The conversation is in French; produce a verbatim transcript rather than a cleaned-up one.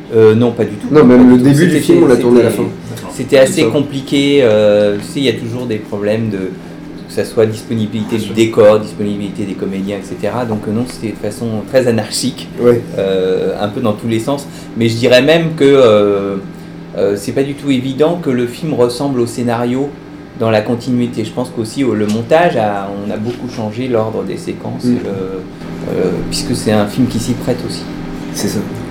Euh, non, pas du tout. Non, même pas le du début tout. du film, on l'a tourné à la fin. C'était assez compliqué. Euh, tu sais, il y a toujours des problèmes de que ça soit disponibilité du décor, disponibilité des comédiens, et cetera. Donc non, c'était de façon très anarchique, ouais. euh, un peu dans tous les sens. Mais je dirais même que euh, euh, c'est pas du tout évident que le film ressemble au scénario dans la continuité. Je pense qu'aussi le montage, a, on a beaucoup changé l'ordre des séquences, mmh. le, euh, puisque c'est un film qui s'y prête aussi. C'est ça.